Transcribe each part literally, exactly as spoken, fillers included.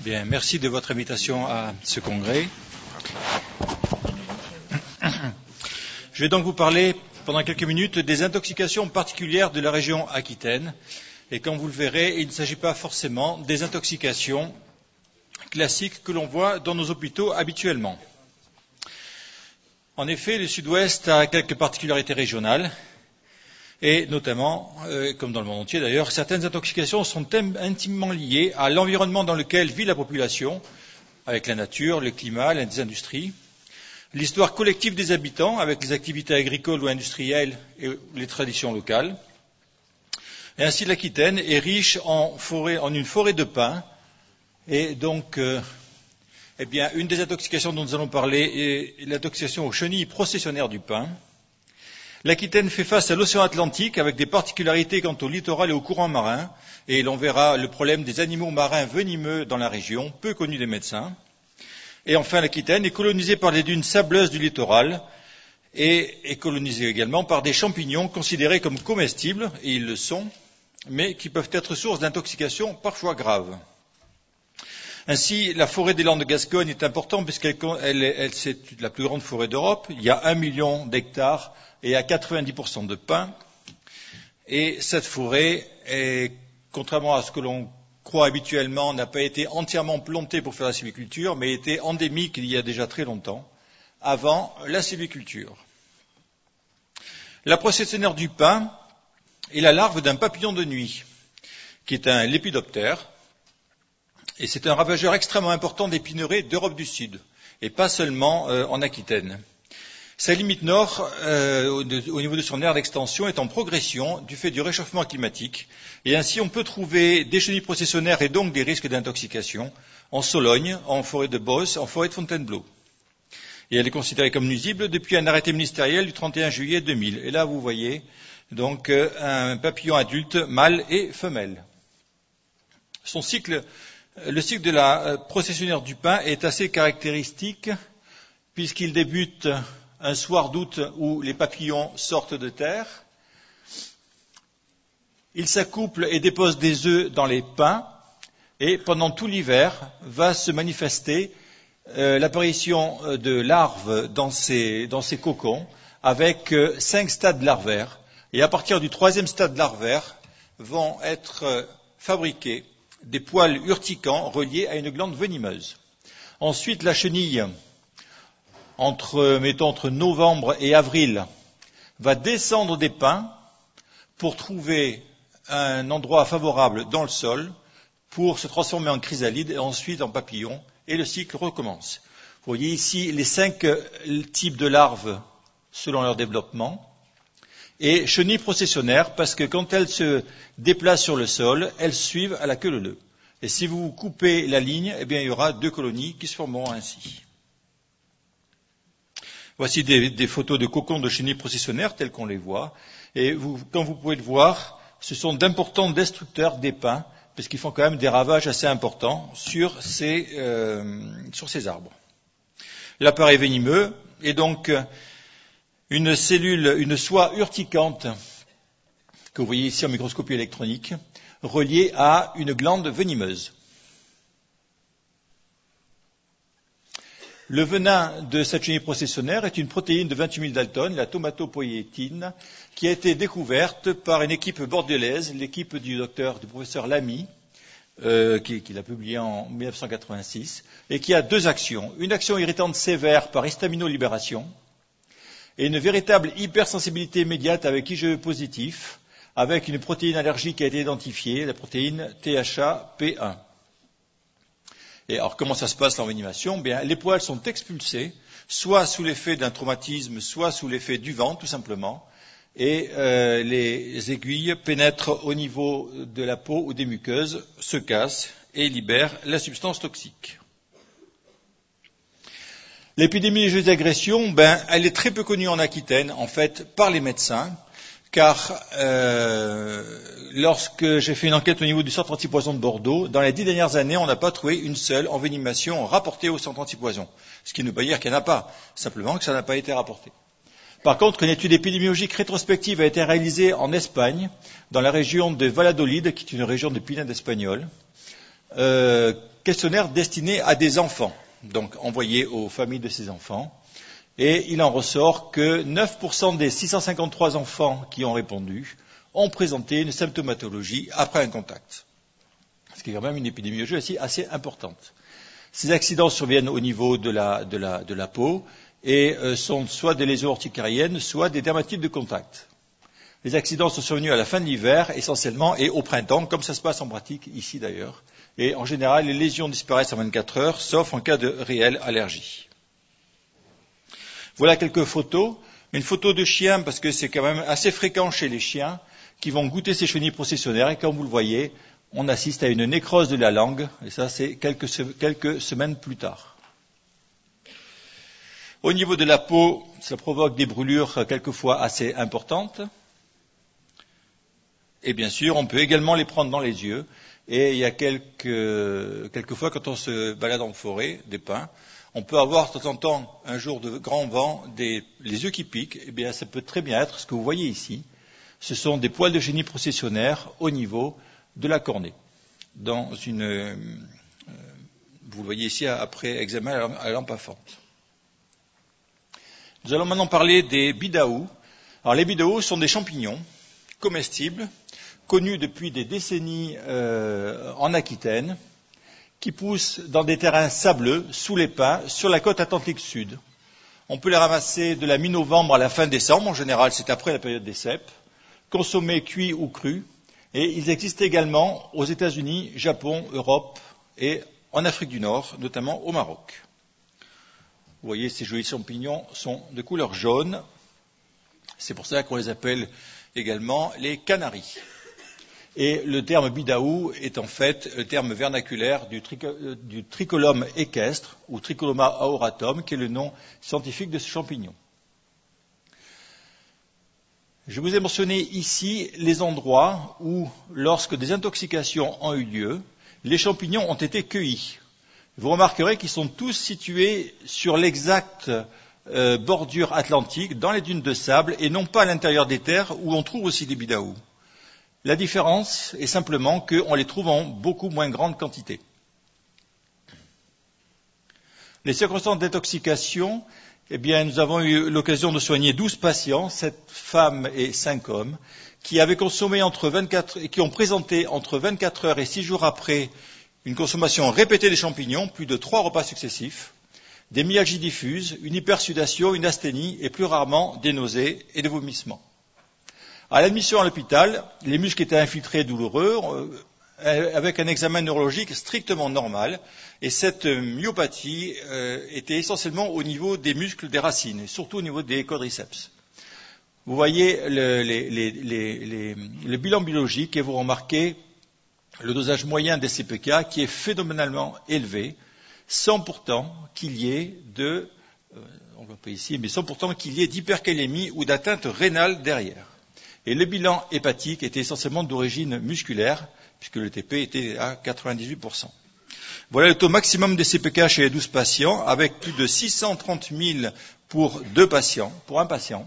Bien, merci de votre invitation à ce congrès. Je vais donc vous parler pendant quelques minutes des intoxications particulières de la région Aquitaine. Et comme vous le verrez, il ne s'agit pas forcément des intoxications classiques que l'on voit dans nos hôpitaux habituellement. En effet, le Sud-Ouest a quelques particularités régionales. Et notamment, euh, comme dans le monde entier d'ailleurs, certaines intoxications sont intimement liées à l'environnement dans lequel vit la population, avec la nature, le climat, les industries, l'histoire collective des habitants, avec les activités agricoles ou industrielles et les traditions locales. Et ainsi, l'Aquitaine est riche en, forêt, en une forêt de pins. Et donc, euh, eh bien, une des intoxications dont nous allons parler est l'intoxication aux chenilles processionnaires du pin. L'Aquitaine fait face à l'océan Atlantique avec des particularités quant au littoral et au courant marin, et l'on verra le problème des animaux marins venimeux dans la région, peu connus des médecins. Et enfin, l'Aquitaine est colonisée par les dunes sableuses du littoral et est colonisée également par des champignons considérés comme comestibles, et ils le sont, mais qui peuvent être source d'intoxication parfois graves. Ainsi, la forêt des Landes de Gascogne est importante puisqu'elle elle, elle, c'est la plus grande forêt d'Europe. Il y a un million d'hectares et à quatre-vingt-dix pour cent de pins. Et cette forêt, est, contrairement à ce que l'on croit habituellement, n'a pas été entièrement plantée pour faire la sylviculture, mais était endémique il y a déjà très longtemps, avant la sylviculture. La processionnaire du pin est la larve d'un papillon de nuit, qui est un lépidoptère. Et c'est un ravageur extrêmement important des pineraies d'Europe du Sud, et pas seulement euh, en Aquitaine. Sa limite nord, euh, au, de, au niveau de son aire d'extension, est en progression du fait du réchauffement climatique, et ainsi on peut trouver des chenilles processionnaires et donc des risques d'intoxication en Sologne, en forêt de Beauce, en forêt de Fontainebleau. Et elle est considérée comme nuisible depuis un arrêté ministériel du trente et un juillet deux mille. Et là, vous voyez donc euh, un papillon adulte, mâle et femelle. Son cycle Le cycle de la processionnaire du pin est assez caractéristique puisqu'il débute un soir d'août où les papillons sortent de terre. Ils s'accouplent et déposent des œufs dans les pins et pendant tout l'hiver va se manifester euh, l'apparition de larves dans ces, dans ces cocons avec euh, cinq stades larvaires. Et à partir du troisième stade larvaire vont être euh, fabriqués des poils urticants reliés à une glande venimeuse. Ensuite, la chenille, entre, mettons, entre novembre et avril, va descendre des pins pour trouver un endroit favorable dans le sol pour se transformer en chrysalide et ensuite en papillon, et le cycle recommence. Vous voyez ici les cinq types de larves selon leur développement. Et chenilles processionnaires, parce que quand elles se déplacent sur le sol, elles suivent à la queue leu-leu. Et si vous coupez la ligne, eh bien, il y aura deux colonies qui se formeront ainsi. Voici des, des photos de cocons de chenilles processionnaires telles qu'on les voit. Et vous, comme vous pouvez le voir, ce sont d'importants destructeurs des pins, parce qu'ils font quand même des ravages assez importants sur ces, euh, sur ces arbres. L'appareil venimeux est donc une cellule, une soie urticante, que vous voyez ici en microscopie électronique, reliée à une glande venimeuse. Le venin de cette chenille processionnaire est une protéine de vingt-huit mille Dalton, la tomatopoïétine, qui a été découverte par une équipe bordelaise, l'équipe du docteur, du professeur Lamy, euh, qui, qui l'a publiée en mille neuf cent quatre-vingt-six, et qui a deux actions. Une action irritante sévère par histaminolibération, et une véritable hypersensibilité immédiate avec I G E positif, avec une protéine allergique qui a été identifiée, la protéine T H A P un. Et alors, comment ça se passe l'envenimation ? Bien, les poils sont expulsés, soit sous l'effet d'un traumatisme, soit sous l'effet du vent, tout simplement, et euh, les aiguilles pénètrent au niveau de la peau ou des muqueuses, se cassent et libèrent la substance toxique. L'épidémiologie des agressions, ben, elle est très peu connue en Aquitaine, en fait, par les médecins, car euh, lorsque j'ai fait une enquête au niveau du centre antipoison de Bordeaux, dans les dix dernières années, on n'a pas trouvé une seule envenimation rapportée au centre antipoison. Ce qui ne veut pas dire qu'il n'y en a pas, simplement que ça n'a pas été rapporté. Par contre, une étude épidémiologique rétrospective a été réalisée en Espagne, dans la région de Valladolid, qui est une région de pinède espagnole, euh, questionnaire destiné à des enfants, donc envoyé aux familles de ces enfants. Et il en ressort que neuf pour cent des six cent cinquante-trois enfants qui ont répondu ont présenté une symptomatologie après un contact. Ce qui est quand même une épidémiologie aussi assez importante. Ces accidents surviennent au niveau de la, de la, de la peau et euh, sont soit des lésions urticariennes, soit des dermatites de contact. Les accidents sont survenus à la fin de l'hiver essentiellement et au printemps, comme ça se passe en pratique ici d'ailleurs. Et en général, les lésions disparaissent en vingt-quatre heures, sauf en cas de réelle allergie. Voilà quelques photos. Une photo de chien, parce que c'est quand même assez fréquent chez les chiens, qui vont goûter ces chenilles processionnaires. Et comme vous le voyez, on assiste à une nécrose de la langue. Et ça, c'est quelques, quelques semaines plus tard. Au niveau de la peau, ça provoque des brûlures quelquefois assez importantes. Et bien sûr, on peut également les prendre dans les yeux. Et il y a quelques, quelquefois, quand on se balade en forêt, des pins, on peut avoir de temps en temps, un jour de grand vent, des, les yeux qui piquent. Eh bien, ça peut très bien être ce que vous voyez ici. Ce sont des poils de chenilles processionnaires au niveau de la cornée. Dans une, euh, vous le voyez ici après examen à la lampe à fente. Nous allons maintenant parler des bidaous. Alors, les bidaous sont des champignons comestibles, connus depuis des décennies euh, en Aquitaine, qui poussent dans des terrains sableux, sous les pins, sur la côte atlantique sud. On peut les ramasser de la mi-novembre à la fin décembre, en général c'est après la période des cèpes, consommés cuits ou crus, et ils existent également aux États-Unis, Japon, Europe et en Afrique du Nord, notamment au Maroc. Vous voyez, ces jolis champignons sont de couleur jaune, c'est pour ça qu'on les appelle également les canaris. Et le terme bidaou est en fait le terme vernaculaire du, trico- du tricolome équestre, ou Tricoloma auratum, qui est le nom scientifique de ce champignon. Je vous ai mentionné ici les endroits où, lorsque des intoxications ont eu lieu, les champignons ont été cueillis. Vous remarquerez qu'ils sont tous situés sur l'exacte euh, bordure atlantique, dans les dunes de sable, et non pas à l'intérieur des terres où on trouve aussi des bidaous. La différence est simplement qu'on les trouve en beaucoup moins grande quantité. Les circonstances d'intoxication, eh bien, nous avons eu l'occasion de soigner douze patients, sept femmes et cinq hommes, qui avaient consommé entre vingt-quatre, et qui ont présenté entre vingt-quatre heures et six jours après une consommation répétée des champignons, plus de trois repas successifs, des myalgies diffuses, une hypersudation, une asthénie et plus rarement des nausées et des vomissements. À l'admission à l'hôpital, les muscles étaient infiltrés douloureux, euh, avec un examen neurologique strictement normal, et cette myopathie euh, était essentiellement au niveau des muscles des racines, et surtout au niveau des quadriceps. Vous voyez le, les, les, les, les, le bilan biologique et vous remarquez le dosage moyen des C P K qui est phénoménalement élevé, sans pourtant qu'il y ait de, euh, on ne voit pas ici, mais sans pourtant qu'il y ait d'hypercalémie ou d'atteinte rénale derrière. Et le bilan hépatique était essentiellement d'origine musculaire, puisque le T P était à quatre-vingt-dix-huit pour cent. Voilà le taux maximum des C P K chez les douze patients, avec plus de six cent trente mille pour deux patients, pour un patient.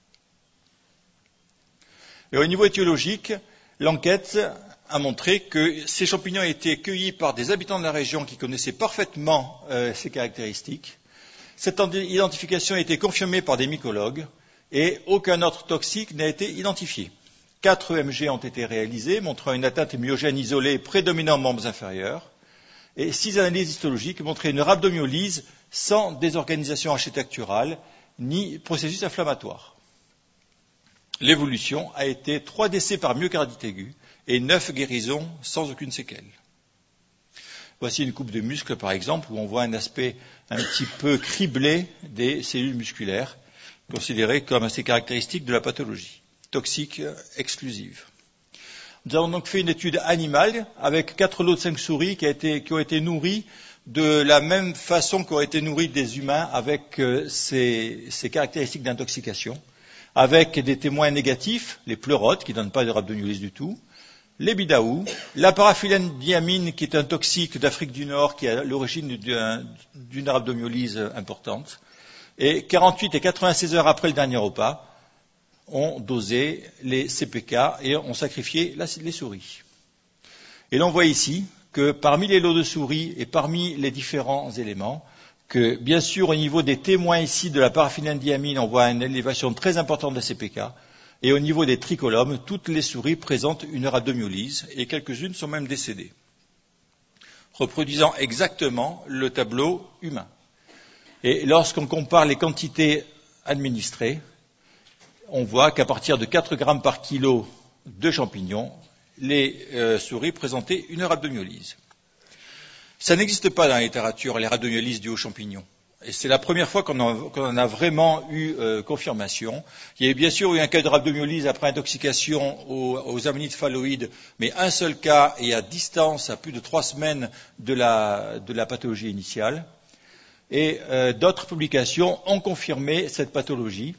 Et au niveau étiologique, l'enquête a montré que ces champignons étaient cueillis par des habitants de la région qui connaissaient parfaitement euh, ces caractéristiques. Cette identification a été confirmée par des mycologues. Et aucun autre toxique n'a été identifié. Quatre E M G ont été réalisés, montrant une atteinte myogène isolée prédominant aux membres inférieurs, et six analyses histologiques montraient une rhabdomyolyse sans désorganisation architecturale ni processus inflammatoire. L'évolution a été trois décès par myocardite aiguë et neuf guérisons sans aucune séquelle. Voici une coupe de muscles, par exemple, où on voit un aspect un petit peu criblé des cellules musculaires, considérées comme assez caractéristiques de la pathologie toxique exclusive. Nous avons donc fait une étude animale avec quatre lots de cinq souris qui, a été, qui ont été nourris de la même façon qu'ont été nourris des humains avec euh, ces, ces caractéristiques d'intoxication, avec des témoins négatifs, les pleurotes qui ne donnent pas de rhabdomyolyse du tout, les bidaous, la paraphylène diamine qui est un toxique d'Afrique du Nord qui a l'origine d'une rhabdomyolyse importante, et quarante-huit et quatre-vingt-seize heures après le dernier repas, ont dosé les C P K et ont sacrifié la, les souris. Et l'on voit ici que parmi les lots de souris et parmi les différents éléments, que bien sûr au niveau des témoins ici de la paraphényldiamine, on voit une élévation très importante de C P K, et au niveau des tricolomes, toutes les souris présentent une rhabdomyolyse et quelques-unes sont même décédées, reproduisant exactement le tableau humain. Et lorsqu'on compare les quantités administrées, on voit qu'à partir de quatre grammes par kilo de champignons, les euh, souris présentaient une rhabdomyolyse. Ça n'existe pas dans la littérature, les rhabdomyolyses dues aux champignons. Et c'est la première fois qu'on en, qu'on en a vraiment eu euh, confirmation. Il y a bien sûr eu un cas de rhabdomyolyse après intoxication aux, aux amanides phalloïdes, mais un seul cas et à distance, à plus de trois semaines de la, de la pathologie initiale. Et euh, d'autres publications ont confirmé cette pathologie,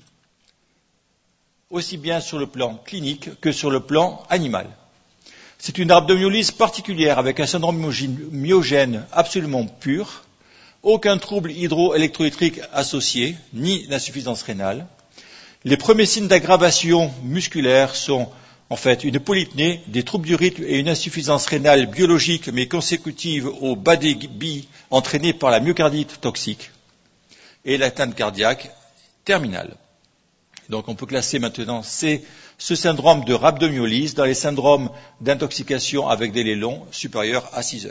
aussi bien sur le plan clinique que sur le plan animal. C'est une rhabdomyolyse particulière avec un syndrome myogène absolument pur, aucun trouble hydroélectrolytique associé, ni d'insuffisance rénale. Les premiers signes d'aggravation musculaire sont en fait une polypnée, des troubles du rythme et une insuffisance rénale biologique mais consécutive au bas débit entraîné par la myocardite toxique et l'atteinte cardiaque terminale. Donc on peut classer maintenant ces, ce syndrome de rhabdomyolyse dans les syndromes d'intoxication avec délai long supérieur à six heures.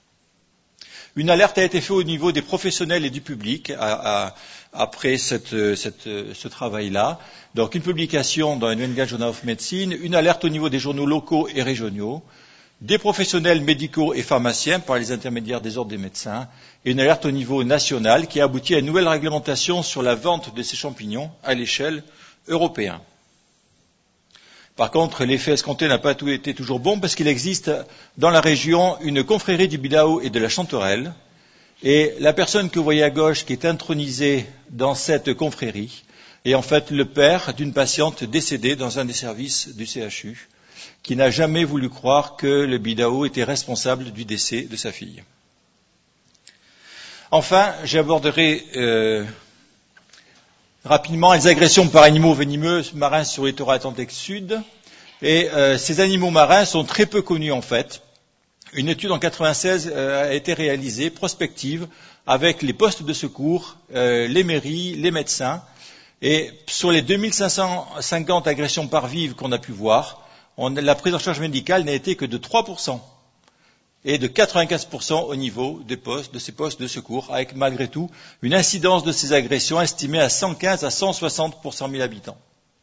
Une alerte a été faite au niveau des professionnels et du public à, à, après cette, cette, ce travail-là. Donc une publication dans le New England Journal of Medicine, une alerte au niveau des journaux locaux et régionaux, des professionnels médicaux et pharmaciens par les intermédiaires des ordres des médecins, et une alerte au niveau national qui a abouti à une nouvelle réglementation sur la vente de ces champignons à l'échelle européenne. Par contre, l'effet escompté n'a pas été toujours bon parce qu'il existe dans la région une confrérie du Bidao et de la Chanterelle. Et la personne que vous voyez à gauche qui est intronisée dans cette confrérie est en fait le père d'une patiente décédée dans un des services du C H U qui n'a jamais voulu croire que le Bidao était responsable du décès de sa fille. Enfin, j'aborderai euh, rapidement les agressions par animaux venimeux marins sur le littoral atlantique sud. Et euh, ces animaux marins sont très peu connus en fait. Une étude en quatre-vingt-seize euh, a été réalisée, prospective, avec les postes de secours, euh, les mairies, les médecins. Et sur les deux mille cinq cent cinquante agressions par vive qu'on a pu voir, on, la prise en charge médicale n'a été que de trois pour cent et de quatre-vingt-quinze pour cent au niveau des postes, de ces postes de secours, avec malgré tout une incidence de ces agressions estimée à cent quinze à cent soixante pour cent mille habitants.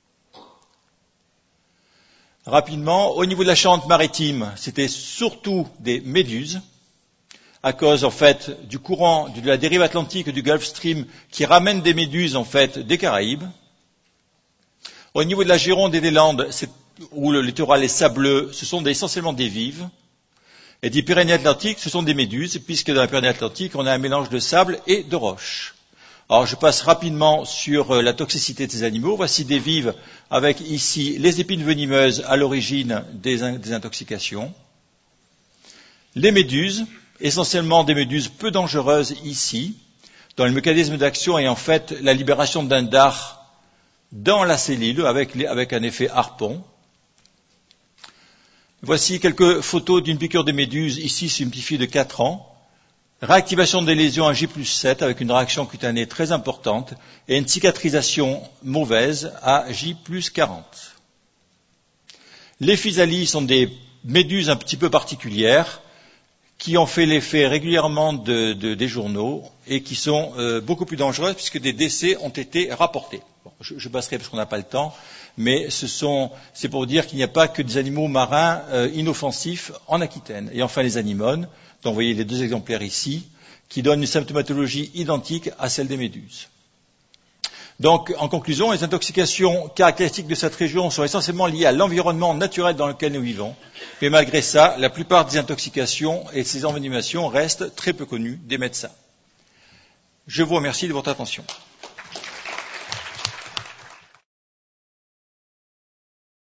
Rapidement, au niveau de la Charente-Maritime, c'était surtout des méduses, à cause en fait du courant de la dérive atlantique du Gulf Stream qui ramène des méduses en fait des Caraïbes. Au niveau de la Gironde et des Landes, où le littoral est sableux, ce sont des, essentiellement des vives. Et des Pyrénées-Atlantiques, ce sont des méduses, puisque dans la Pyrénées-Atlantique, on a un mélange de sable et de roches. Alors, je passe rapidement sur la toxicité de ces animaux. Voici des vives avec ici les épines venimeuses à l'origine des, des intoxications. Les méduses, essentiellement des méduses peu dangereuses ici, dont le mécanisme d'action est en fait la libération d'un dard dans la cellule avec, les, avec un effet harpon. Voici quelques photos d'une piqûre de méduse, ici sur une petite fille de quatre ans. Réactivation des lésions à J plus sept avec une réaction cutanée très importante et une cicatrisation mauvaise à J plus quarante. Les physalies sont des méduses un petit peu particulières qui ont fait l'effet régulièrement de, de, des journaux et qui sont euh, beaucoup plus dangereuses puisque des décès ont été rapportés. Bon, je, je passerai parce qu'on n'a pas le temps, mais ce sont, c'est pour dire qu'il n'y a pas que des animaux marins euh, inoffensifs en Aquitaine. Et enfin les anémones, dont vous voyez les deux exemplaires ici, qui donnent une symptomatologie identique à celle des méduses. Donc, en conclusion, les intoxications caractéristiques de cette région sont essentiellement liées à l'environnement naturel dans lequel nous vivons. Mais malgré ça, la plupart des intoxications et ces envenimations restent très peu connues des médecins. Je vous remercie de votre attention.